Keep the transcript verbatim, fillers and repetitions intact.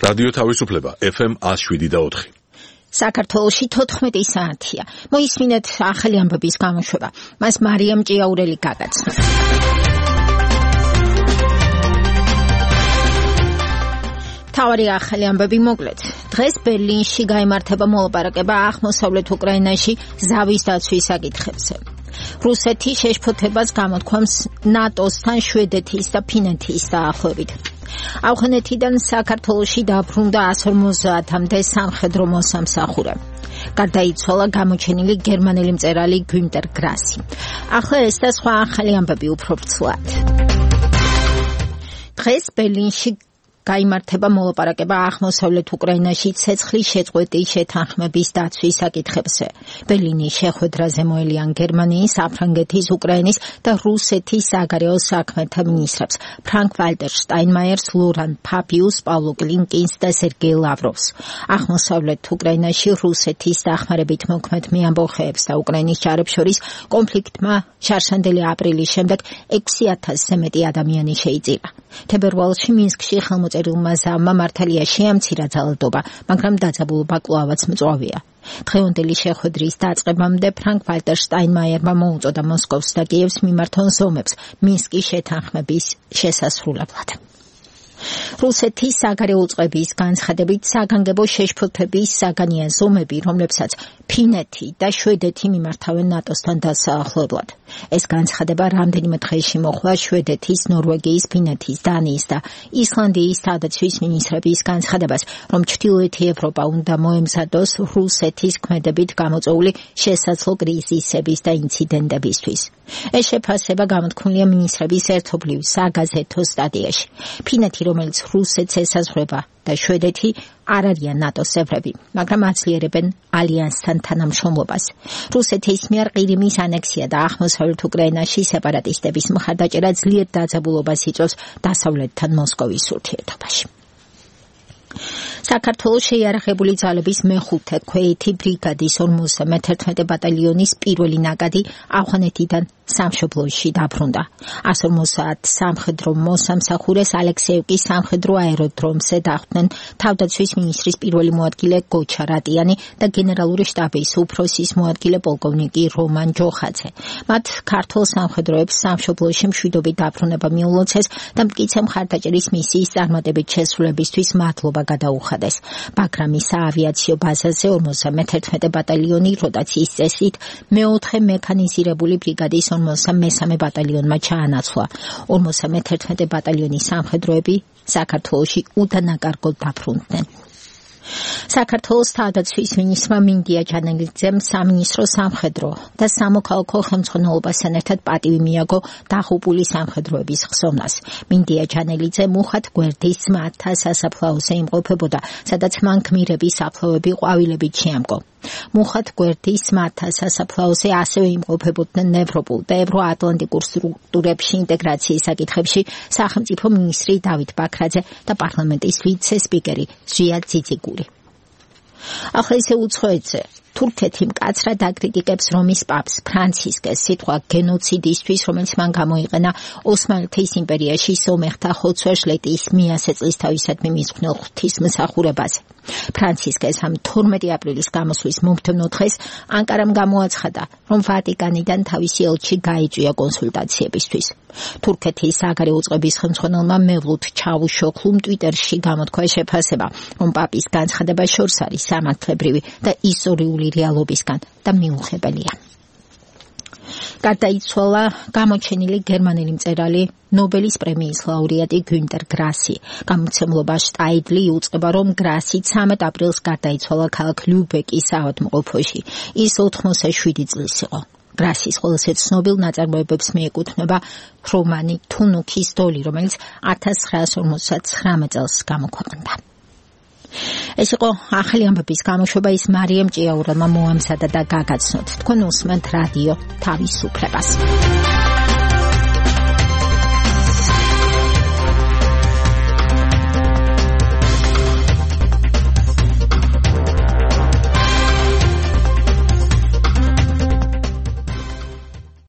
რადიო თავისუფლება ეფ ემ one oh seven და four. საქართველოში თოთხმეტი საათია. მოისმინეთ ახალი ამბების გამოშვება. მას მარიამ ჭიაურელი გაგაცნო. თავარი ახალი ამბები მოკლედ. დღეს ბერლინში გაიმართება მოლაპარაკება აღმოსავლეთ უკრაინაში ზავის დაცვის საკითხებზე. რუსეთი შეშფოთებას გამოთქვამს ნატოსთან შვედეთის და ფინეთის დაახლოებით. ავღანეთიდან საქართველოში დაბრუნდა one forty-მდე სამხედრო მოსამსახურე. გარდაიცვალა გამოჩენილი გერმანელი მწერალი გუნტერ გრასი. ახლა ეს და სხვა ახალი ამბები უფრო ვრცლად. დღეს ბერლინში გაიმართება მოლაპარაკება აღმოსავლეთ უკრაინაში ცეცხლის შეწყვეტის შეთანხმების დაცვის საკითხებზე. ბერლინის შეხვედრაზე მოელიან გერმანიის, საფრანგეთის, უკრაინის და რუსეთის საგარეო საქმეთა მინისტრებს ფრანკ-ვალტერ შტაინმაიერს, ლორან ფაბიუს, პავლო კლინკინს და სერგეი ლავროვს. აღმოსავლეთ უკრაინაში რუსეთის დახმარებით მოქმედ მეამბოხეებს და უკრაინის ჯარებს შორის კონფლიქტმა შარშანდელი აპრილის შემდეგ ექვსი ათასზე მეტი ადამიანი შეიწირა. თებერვალში მინსკში ხელმოწერილმა ზავმა მართალია შეამცირა ძალადობა, მაგრამ დაძაბულობა კვლავაც მწვავეა. დღევანდელი შეხვედრის დაწყებამდე ფრანკ-ვალტერ შტაინმაიერმა მოუწოდა მოსკოვს და კიევს მიმართონ ზომებს მინსკის შეთანხმების შესასრულებლად. რუსეთის საგარეო უწყების განცხადებით საგანგებო შეშფოთების საგანია ზომები, რომლებსაც ფინეთი და შვედეთი მიმართავენ ნატოსთან დასაახლებლად. ეს განცხადება რამდენიმე დღეში მოხდა შვედეთის, ნორვეგიის, ფინეთის, დანიის და ისლანდიის თავდაცვის მინისტრების განცხადებას, რომ ჩრდილოეთი ევროპა უნდა მოემზადოს რუსეთის ქმედებით გამოწვეული შესაძლო კრიზისების და ინციდენტებისთვის. ეს შეფასება გამოთქმულია მინისტრების ერთობლივ საგაზეთო სტატიაში. ფინეთი, რომელიც რუსეთს ესაზღვრება და შვედეთი არ არიან ნატოს წევრები, მაგრამ აძლიერებენ ალიანსთან თანამშრომლობას. რუსეთის მიერ ყირიმის ანექსია და აღმოსავლეთ უკრაინაში სეპარატისტების მხარდაჭერა ძლიერ დაძაბულობას იწვევს დასავლეთთან მოსკოვის ურთიერთობაში. საქართველოს შეიარაღებული ძალების მეხუთე ქვეითი ბრიგადის ორმოცდამეთერთმეტე ბატალიონის პირველი ნაკადი ავღანეთიდან სამშობლოში დაბრუნდა. one forty სამხედრო მოსამსახურეს ალექსეევკის სამხედრო აეროდრომზე დახვდნენ თავდაცვის მინისტრის პირველი მოადგილე გოჩა რატიანი და გენერალური შტაბის უფროსის მოადგილე პოლკოვნიკი რომან ჯოხაძე. მათ ქართულ სამხედროებს სამშობლოში მშვიდობით დაბრუნება მიულოცეს და მტკიცე მხარდაჭერის მისიის წარმატებით შესრულებისთვის მადლობა გადაუხადეს. ბაგრამის საავიაციო ბაზაზე ორმოცდამეთერთმეტე ბატალიონი როტაციის წესით მეოთხე მექანიზირებული ბრიგადის ორმოცდამესამე ბატალიონმა ჩაანაცვლა. ორმოცდამეთერთმეტე ბატალიონის სამხედროები საქართველოში უდანაკარგოდ დაბრუნდნენ. საქართველოს თავდაცვის მინისტრმა მინდია ჯანელიძემ სამინისტრო სამხედრო და სამოქალაქო ხელმძღვანელობასთან ერთად პატივი მიაგო დაღუპული სამხედროების ხსოვნას. მინდია ჯანელიძე მუხად გვერდის ძმათა სასაფლაოზე იმყოფებოდა, სადაც მან გმირების საფლავები ყვავილებით შეამკო. მუხად გვერდის ძმათა სასაფლაოზე ასევე იმყოფებოდნენ ევროპულ და ევროატლანტიკურ სტრუქტურებში ინტეგრაციის საკითხებში სახელმწიფო მინისტრი დავით ბაქრაძე და პარლამენტის ვიცე-სპიკერი ზვიად ძიძიგური. ახლა ისე უცხოეთზე. თურქეთი მკაცრად აკრიტიკებს რომის პაპს ფრანცისკეს სიტყვა გენოციდისთვის, რომელიც მან გამოიყენა ოსმალეთის იმპერიაში სომეხთა ხოცვა-ჟლეტის მიასე წლის თავისადმი მისხვნილ ღვთისმსახურებაზე. ფრანცისკეს ამ თორმეტი აპრილის გამოსვლის მომდევნო დღეს ანკარამ გამოაცხადა, რომ ვატიკანიდან თავისი ელჩი გაიწვია კონსულტაციებისთვის. თურქეთის საგარეო უწყების ხელმძღვანელმა მევლութ ჩავუშოკლუმ ტვიტერში გამოთქვა შეფასება, რომ პაპის განცხადება შორს არის სამართლებრივი და ისტორიული რეალობისგან და მიუღებელია. გარდაიცვალა გამოჩენილი გერმანელი მწერალი ნობელის პრემიის ლაურეატი გუნტერ გრასი. გამოცემლობა შტაიდლი იუწყება, რომ გრასი ცამეტ აპრილს გარდაიცვალა ქალაქ ლიუბეკის საავადმყოფოში. ის ოთხმოცდაშვიდი წლის იყო. გრასის ყველაზე ცნობილ ნაწარმოებებს მიეკუთვნება რომანი თუნუქის დოლი, რომელიც ათას ცხრაასი ორმოცდათხრამეტ წელს გამოქვეყნდა. ეს იყო ახალი ამბების გამოშვება, ის მარიამ ჭიაურელმა მოამზადა და გაგაცნოთ. თქვენ უსმენთ რადიო თავისუფლებას.